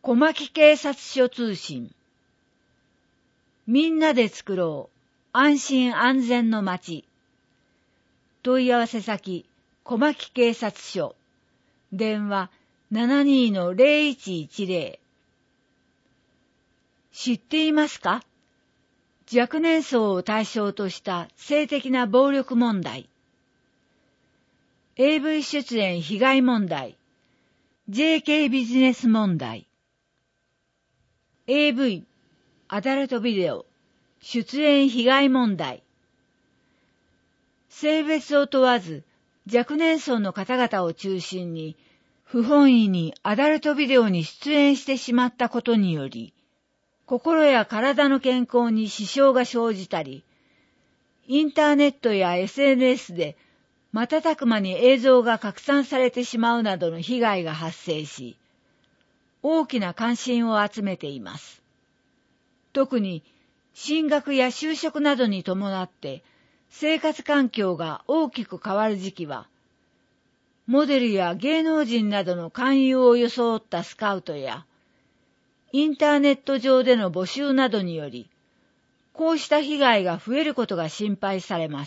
小牧警察署通信。みんなで作ろう安心安全の街。問い合わせ先小牧警察署。電話 72-0110。知っていますか？若年層を対象とした性的な暴力問題。AV 出演被害問題。JK ビジネス問題。AV、アダルトビデオ、出演被害問題。性別を問わず、若年層の方々を中心に、不本意にアダルトビデオに出演してしまったことにより、心や体の健康に支障が生じたり、インターネットや SNS で瞬く間に映像が拡散されてしまうなどの被害が発生し、大きな関心を集めています。特に進学や就職などに伴って生活環境が大きく変わる時期は、モデルや芸能人などの勧誘を装ったスカウトや、インターネット上での募集などにより、こうした被害が増えることが心配されます。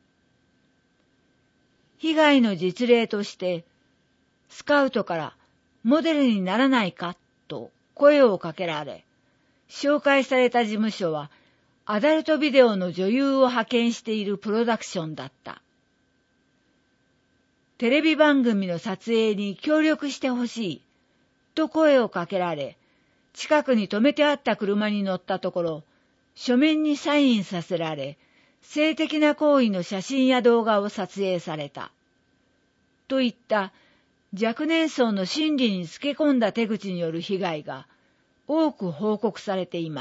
被害の実例として、スカウトからモデルにならないかと声をかけられ、紹介された事務所はアダルトビデオの女優を派遣しているプロダクションだった。テレビ番組の撮影に協力してほしいと声をかけられ、近くに止めてあった車に乗ったところ、書面にサインさせられ、性的な行為の写真や動画を撮影された。といった若年層の心理につけ込んだ手口による被害が多く報告されています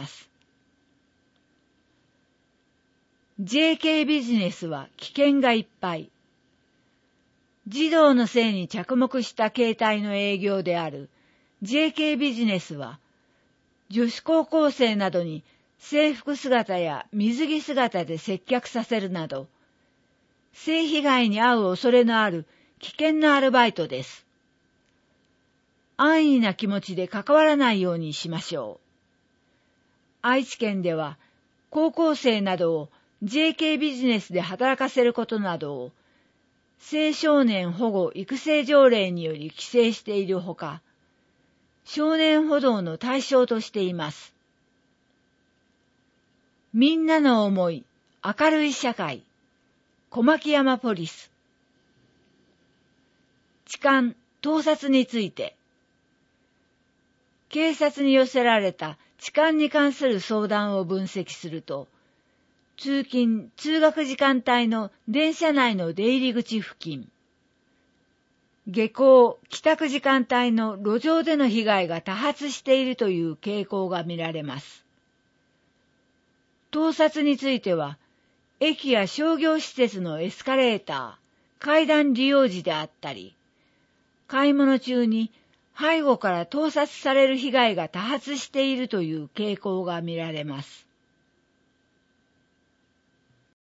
。JK ビジネスは危険がいっぱい。児童の性に着目した形態の営業である JK ビジネスは、女子高校生などに制服姿や水着姿で接客させるなど、性被害に遭う恐れのある危険なアルバイトです。安易な気持ちで関わらないようにしましょう。愛知県では、高校生などを JK ビジネスで働かせることなどを、青少年保護育成条例により規制しているほか、少年補導の対象としています。みんなの思い、明るい社会、小牧山ポリス。痴漢、盗撮について。警察に寄せられた痴漢に関する相談を分析すると、通勤・通学時間帯の電車内の出入り口付近、下校・帰宅時間帯の路上での被害が多発しているという傾向が見られます。盗撮については、駅や商業施設のエスカレーター、階段利用時であったり、買い物中に背後から盗撮される被害が多発しているという傾向が見られます。